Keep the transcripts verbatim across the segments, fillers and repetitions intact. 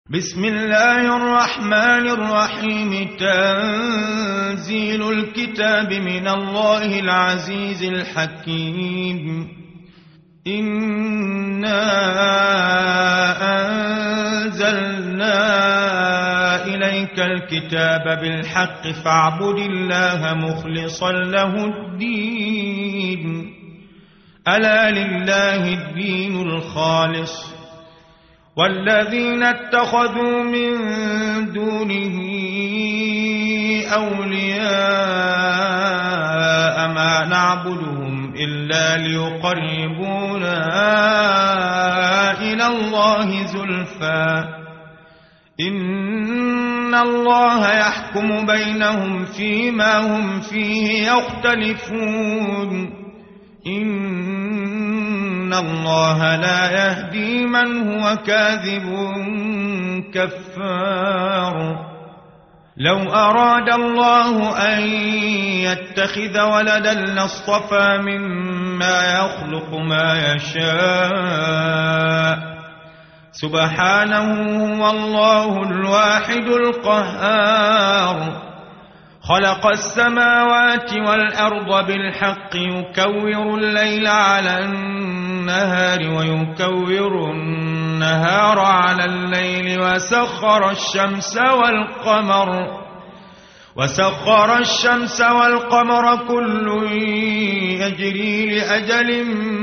بسم الله الرحمن الرحيم. تنزيل الكتاب من الله العزيز الحكيم. إنا أنزلنا إليك الكتاب بالحق فاعبد الله مخلصا له الدين. ألا لله الدين الخالص والذين اتخذوا من دونه أولياء ما نعبدهم إلا ليقربونا إلى الله زلفى إن الله يحكم بينهم فيما هم فيه يختلفون. إن الله لا يهدي من هو كاذب كفار. لو أراد الله أن يتخذ ولدا لاصطفى مما يخلق ما يشاء سبحانه هو الله الواحد القهار. خلق السماوات والأرض بالحق يكور الليل على النهار ويكور النهار على الليل وسخر الشمس والقمر وسخر الشمس والقمر كل يجري لأجل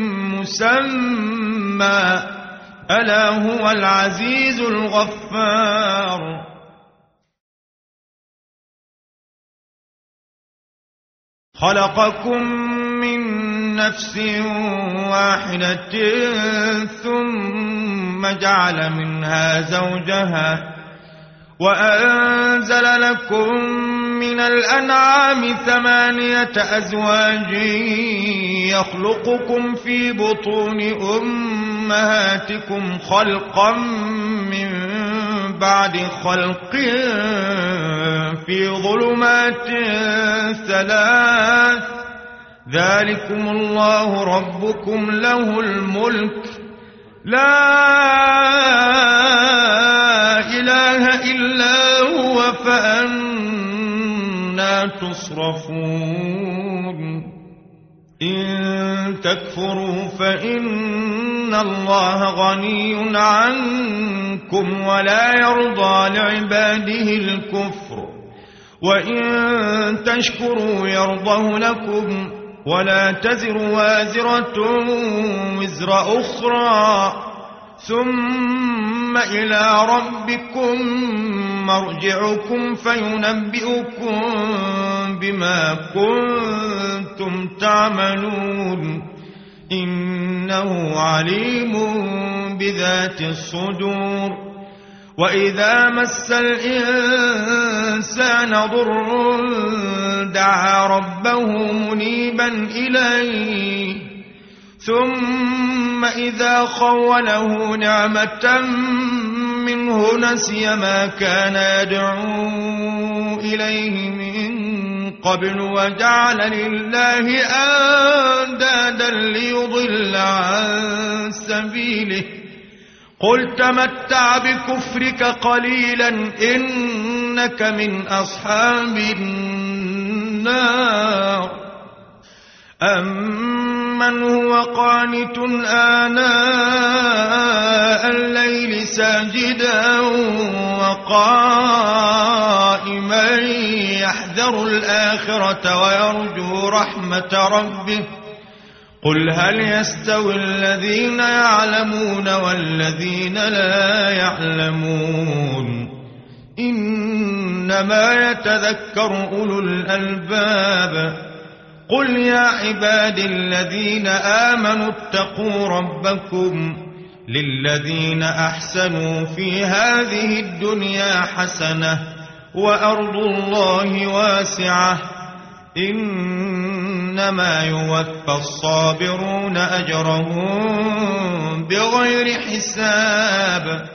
مسمى ألا هو العزيز الغفار. خلقكم من نفس واحدة ثم جعل منها زوجها وأنزل لكم من الأنعام ثمانية أزواج يخلقكم في بطون أمهاتكم خلقا من بعد خلق في ظلمات ثلاث ذلكم الله ربكم له الملك لا إله إلا هو فأنى تصرفون. إن تكفروا فإن الله غني عنكم ولا يرضى لعباده الكفر وإن تشكروا يرضه لكم ولا تزر وازرة وزر أخرى ثم إلى ربكم مرجعكم فينبئكم بما كنتم تعملون. إنه عليم بذات الصدور. وإذا مس الإنسان ضر دعا ربه منيبا إليه ثم إذا خوله نعمة منه نسي ما كان يدعو إليه من قبل وجعل لله أندادا ليضل عن سبيله. قل تمتع بكفرك قليلا إنك من أصحاب النار. أمن هو قانت آناء الليل ساجدا وقائما يحذر الآخرة ويرجو رحمة ربه قل هل يستوي الذين يعلمون والذين لا يعلمون إنما يتذكر أولو الألباب. قل يا عباد الذين آمنوا اتقوا ربكم للذين أحسنوا في هذه الدنيا حسنة وأرض الله واسعة إنما يوفى الصابرون أجرهم بغير حساب.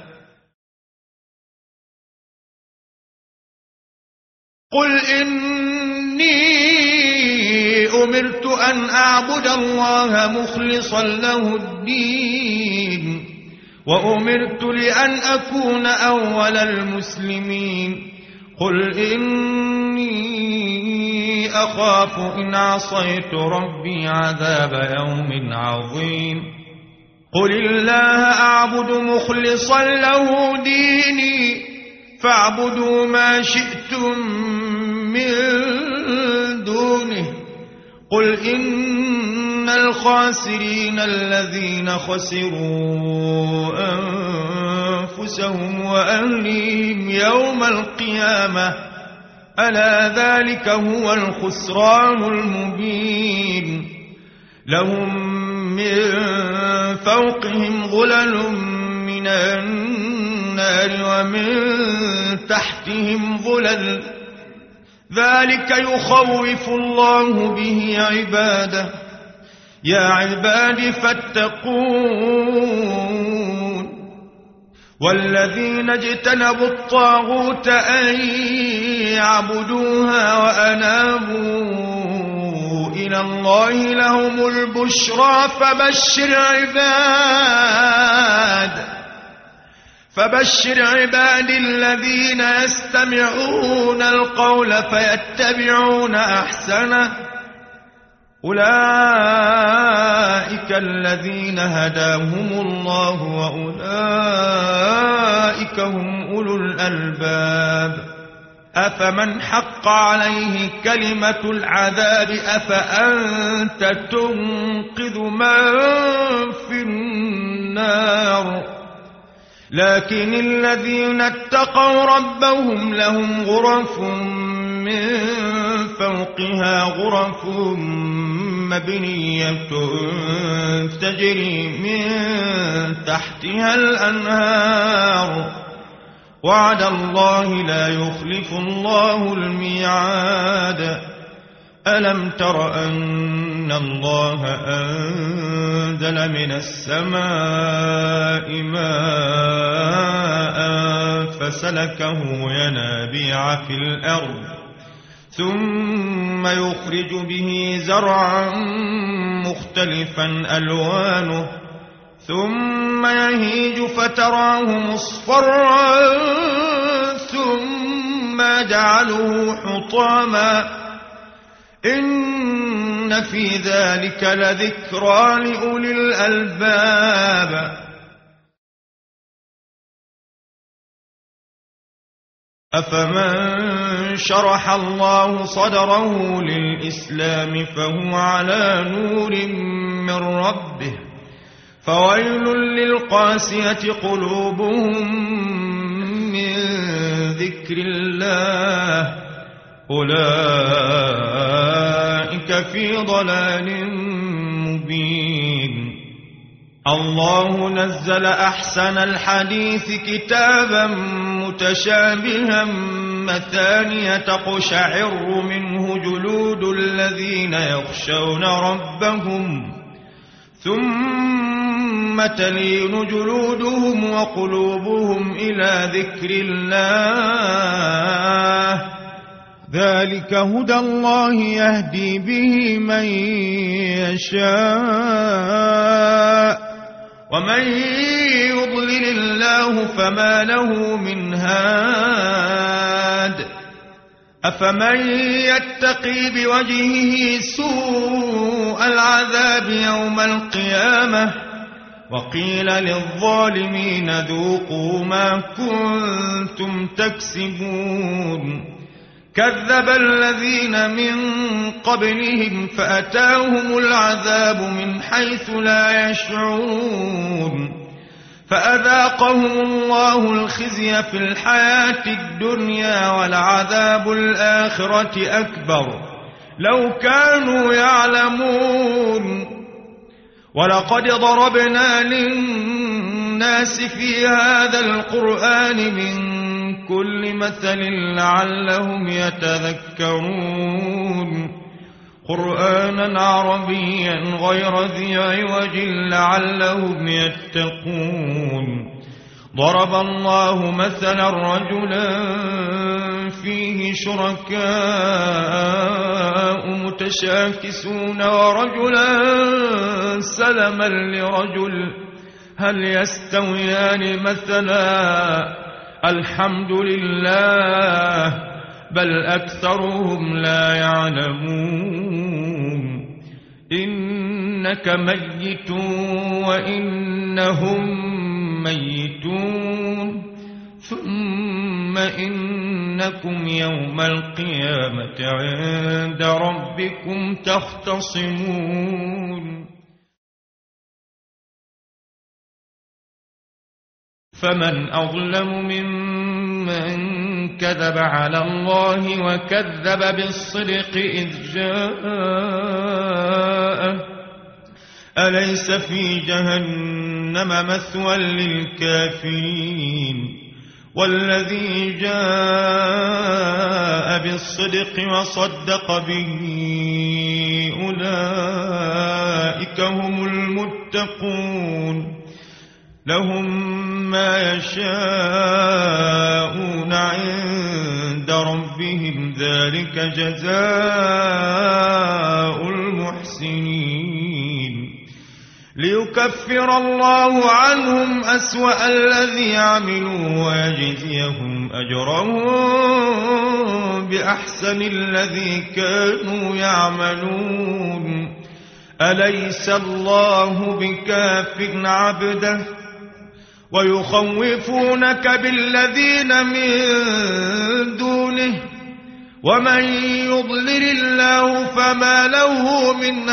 قل إني أمرت أن أعبد الله مخلصا له الدين وأمرت لأن أكون أول المسلمين قل إني أخاف إن عصيت ربي عذاب يوم عظيم قل الله أعبد مخلصا له ديني فاعبدوا ما شئتم من دونه قل إن الخاسرين الذين خسروا أنفسهم وأهليهم يوم القيامة ألا ذلك هو الخسران المبين لهم من فوقهم ظلل من النار ومن تحتهم ظلل ذلك يخوف الله به عباده يا عباد فاتقون والذين اجتنبوا الطاغوت أن يعبدوها وأنابوا إلى الله لهم البشرى فبشر عباد فبشر عبادي الذين يستمعون القول فيتبعون أحسنه أولئك الذين هداهم الله وأولئك هم أولو الألباب أفمن حق عليه كلمة العذاب أفأنت تنقذ من في النار لكن الذين اتقوا ربهم لهم غرف من فوقها غرف مبنية تجري من تحتها الأنهار وعد الله لا يخلف الله الميعاد ألم تر أن الله أنزل من السماء ماء فسلكه ينابيع في الأرض ثم يخرج به زرعا مختلفا ألوانه ثم يهيج فتراه مصفرا ثم يجعله حطاما إن في ذلك لذكرى لأولي الألباب أفمن شرح الله صدره للإسلام فهو على نور من ربه فويل للقاسية قلوبهم من ذكر الله أولئك في ضلال مبين الله نزل أحسن الحديث كتابا متشابها مثانية تقشعر منه جلود الذين يخشون ربهم ثم تلين جلودهم وقلوبهم إلى ذكر الله ذلك هدى الله يهدي به من يشاء ومن يضلل الله فما له من هاد أفمن يتقي بوجهه سوء العذاب يوم القيامة وقيل للظالمين ذوقوا ما كنتم تكسبون كذب الذين من قبلهم فأتاهم العذاب من حيث لا يشعرون فأذاقهم الله الخزي في الحياة الدنيا ولعذاب الآخرة أكبر لو كانوا يعلمون ولقد ضربنا للناس في هذا القرآن من كل مثل لعلهم يتذكرون قرآنا عربيا غير ذي عوج لعلهم يتقون ضرب الله مثلا رجلا فيه شركاء متشاكسون ورجلا سلما لرجل هل يستويان مثلا الحمد لله بل أكثرهم لا يعلمون إنك ميت وإنهم ميتون ثم إنكم يوم القيامة عند ربكم تختصمون فمن أظلم ممن كذب على الله وكذب بالصدق إذ جاءه أليس في جهنم مثوى للكافرين والذي جاء بالصدق وصدق به أولئك هم المتقون لهم ما يشاءون عند ربهم ذلك جزاء المحسنين ليكفر الله عنهم أسوأ الذي عملوا ويجزيهم أجرهم بأحسن الذي كانوا يعملون أليس الله بكاف عبده ويخوفونك بالذين من دونه ومن يضلل الله فما له من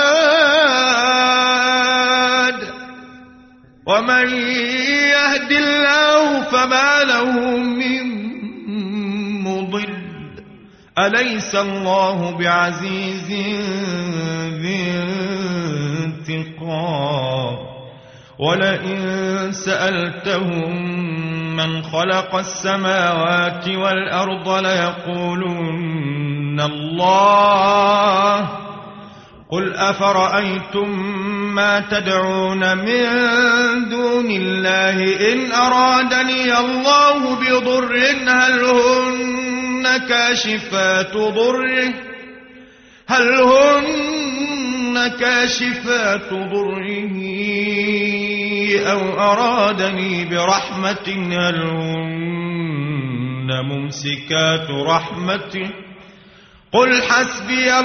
هاد ومن يهد الله فما له من مضل أليس الله بعزيز ذي انتقام ولئن سألتهم من خلق السماوات والأرض ليقولن الله قل أفرأيتم ما تدعون من دون الله إن أرادني الله بضر هل هن كاشفات ضره هل هن كاشفات ضره أو أرادني برحمة هل هن ممسكات رحمته قل حسبي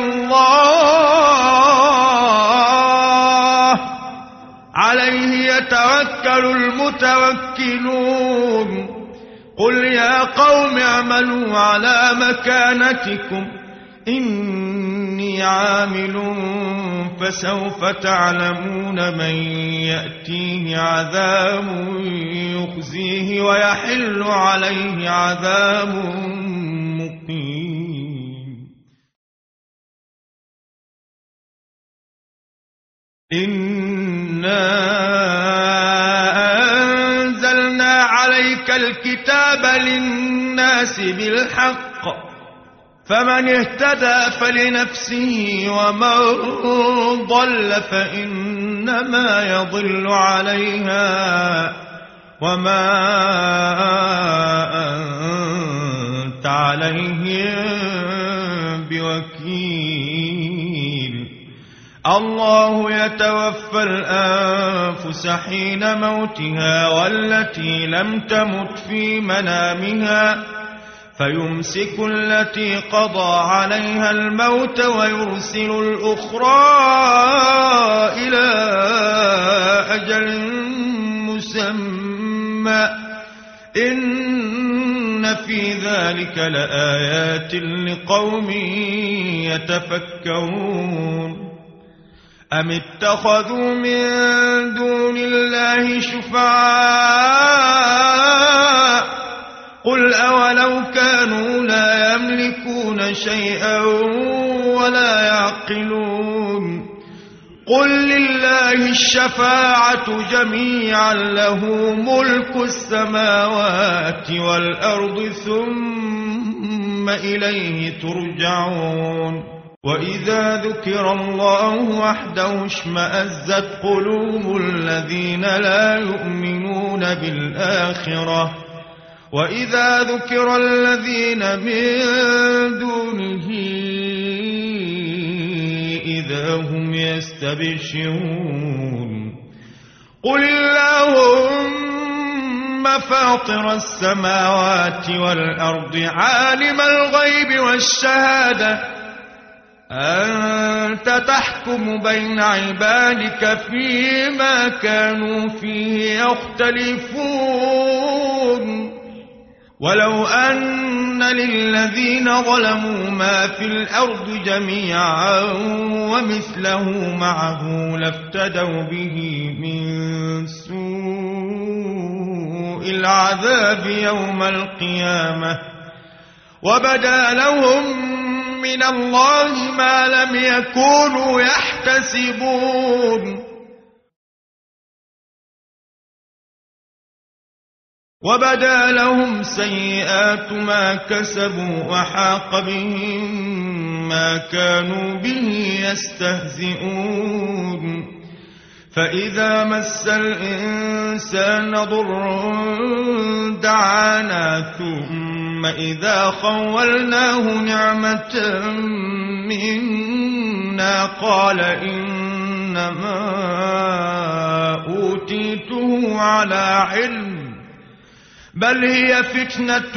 الله عليه يتوكل المتوكلون قل يا قوم اعملوا على مكانتكم إني عامل فسوف تعلمون من يأتيه عذاب يخزيه ويحل عليه عذاب مقيم إنا أنزلنا عليك الكتاب للناس بالحق فمن اهتدى فلنفسه ومن ضل فإنما يضل عليها وما أنت عليهم بوكيل الله يتوفى الأنفس حين موتها والتي لم تمت في منامها فيمسك التي قضى عليها الموت ويرسل الأخرى إلى أجل مسمى إن في ذلك لآيات لقوم يتفكرون أم اتخذوا من دون الله شفعاء قل أولو كانوا لا يملكون شيئا ولا يعقلون قل لله الشفاعة جميعا له ملك السماوات والأرض ثم إليه ترجعون وإذا ذكر الله وحده اشمأزت قلوب الذين لا يؤمنون بالآخرة وإذا ذكر الذين من دونه إذا هم يستبشرون قل اللهم فاطر السماوات والأرض عالم الغيب والشهادة أنت تحكم بين عبادك فيما كانوا فيه يختلفون ولو أن للذين ظلموا ما في الأرض جميعا ومثله معه لافتدوا به من سوء العذاب يوم القيامة وبدا لهم من الله ما لم يكونوا يحتسبون وبدا لهم سيئات ما كسبوا وحاق بهم ما كانوا به يستهزئون فإذا مس الإنسان ضر دعانا ثم إذا خولناه نعمة منا قال إنما أوتيته على علم بل هي فتنة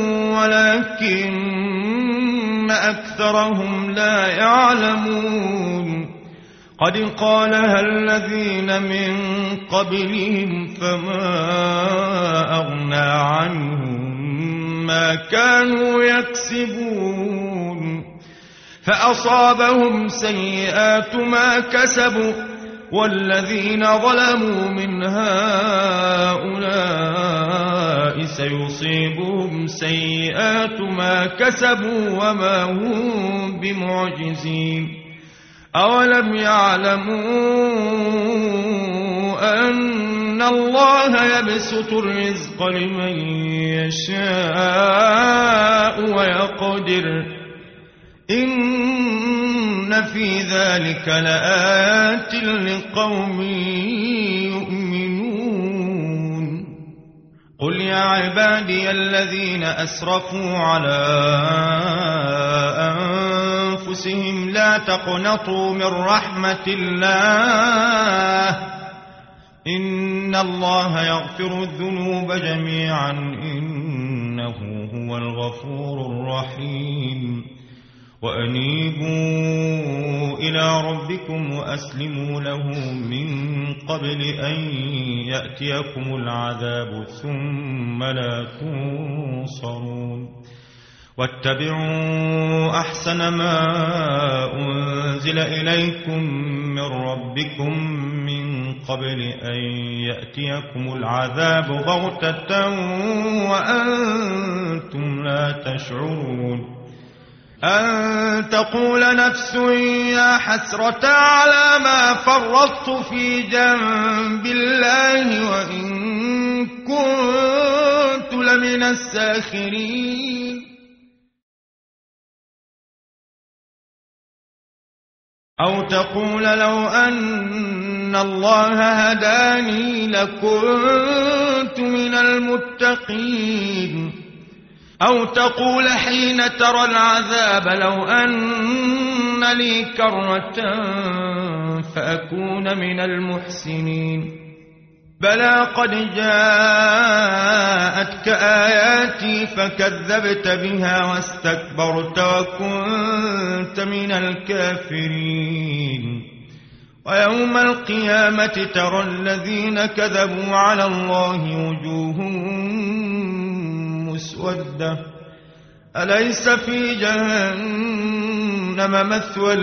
ولكن أكثرهم لا يعلمون قد قالها الذين من قبلهم فما أغنى عنهم ما كانوا يكسبون فأصابهم سيئات ما كسبوا والذين ظلموا من هؤلاء سيصيبهم سيئات ما كسبوا وما هم بمعجزين أولم يعلموا أن الله يبسط الرزق لمن يشاء ويقدر إن في ذلك لآيات لقوم يؤمنون قل يا عبادي الذين أسرفوا على أنفسهم لا تقنطوا من رحمة الله إن الله يغفر الذنوب جميعا إنه هو الغفور الرحيم وأنيبوا إلى ربكم وأسلموا له من قبل أن يأتيكم العذاب ثم لا تنصرون واتبعوا أحسن ما أنزل إليكم من ربكم من قبل أن يأتيكم العذاب بغتة وأنتم لا تشعرون أن تقول نفس يا حسرة على ما فرطت في جنب الله وإن كنت لمن الساخرين أو تقول لو أن الله هداني لكنت من المتقين أو تقول حين ترى العذاب لو أن لي كرة فأكون من المحسنين بلى قد جاءتك آياتي فكذبت بها واستكبرت وكنت من الكافرين ويوم القيامة ترى الذين كذبوا على الله وجوههم مسودة أليس في جهنم مثوى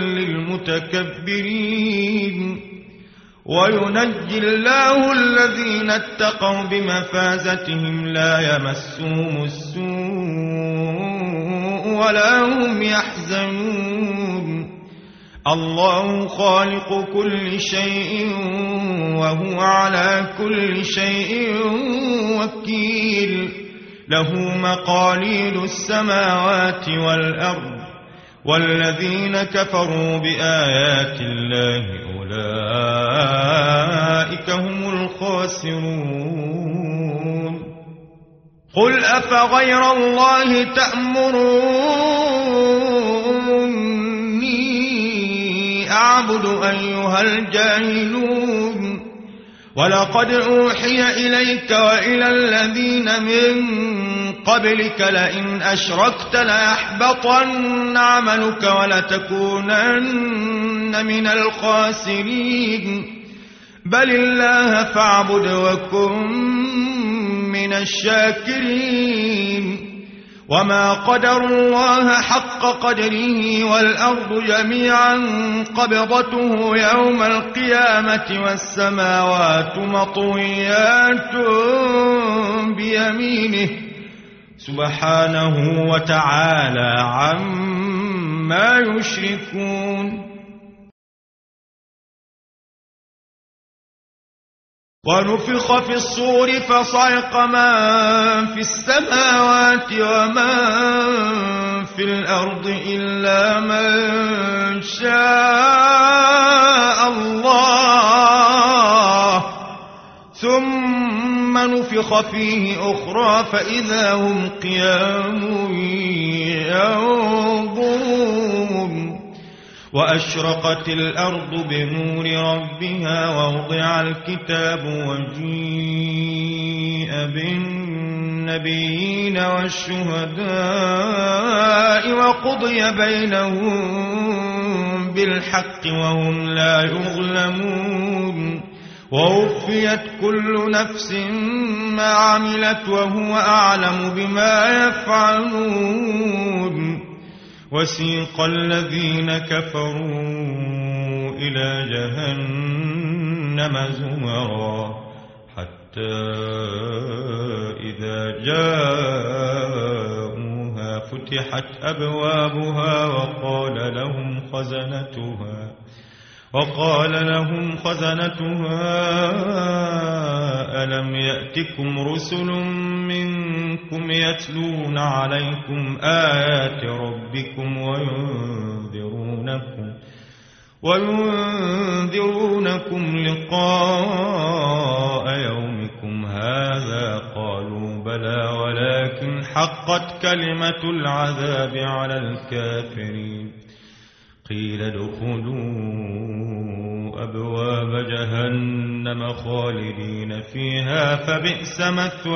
للمتكبرين وينجي الله الذين اتقوا بمفازتهم لا يمسهم السوء ولا هم يحزنون الله خالق كل شيء وهو على كل شيء وكيل له مقاليد السماوات والأرض والذين كفروا بآيات الله أولئك هم الخاسرون قل أفغير الله تأمروني أعبد أيها الجاهلون ولقد أوحي إليك وإلى الذين من قبلك لئن أشركت ليحبطن عملك ولتكونن من الخاسرين بل الله فاعبد وكن من الشاكرين وما قدروا الله حق قدره والأرض جميعا قبضته يوم القيامة والسماوات مطويات بيمينه سبحانه وتعالى عما يشركون ونفخ في الصور فصعق من في السماوات ومن في الأرض إلا من شاء الله ثم نفخ فيه أخرى فإذا هم قيام ينظرون وأشرقت الأرض بنور ربها ووضع الكتاب وجيء بالنبيين والشهداء وقضي بينهم بالحق وهم لا يظلمون ووفيت كل نفس ما عملت وهو أعلم بما يفعلون وسيق الذين كفروا إلى جهنم زمرا حتى إذا جاءوها فتحت أبوابها وقال لهم خزنتها وقال لهم خزنتها ألم يأتكم رسل منكم يتلون عليكم آيات ربكم وينذرونكم وينذرونكم لقاء يومكم هذا قالوا بلى ولكن حقت كلمة العذاب على الكافرين قيل ادخلوا أبواب جهنم خالدين فيها فبئس مثوى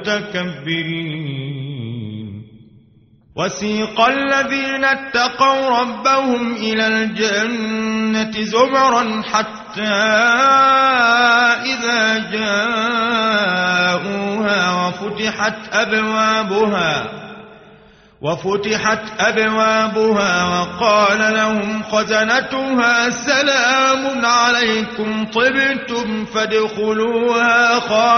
المتكبرين وسيق الذين اتقوا ربهم إلى الجنة زمرا حتى إذا جاءوها وفتحت أبوابها وفتحت أبوابها وقال لهم خزنتها سلام عليكم طبتم فادخلوها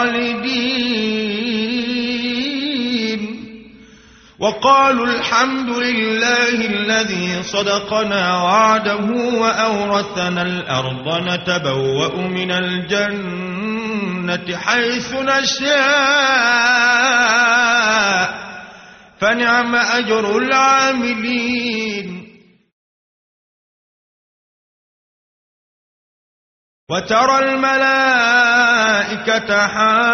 خالدين وقالوا الحمد لله الذي صدقنا وعده وأورثنا الأرض نتبوأ من الجنة حيث نشاء فنعم أجر العاملين وترى الملائكة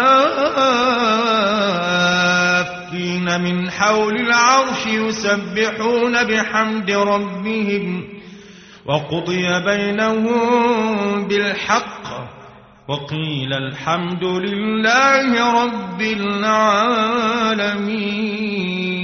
حافين من حول العرش يسبحون بحمد ربهم وقضي بينهم بالحق وقيل الحمد لله رب العالمين